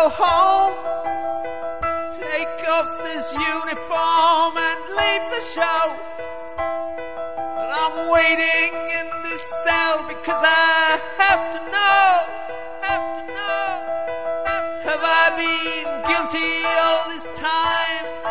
home, take off this uniform and leave the show. But I'm waiting in this cell because I have to know, have I been guilty all this time?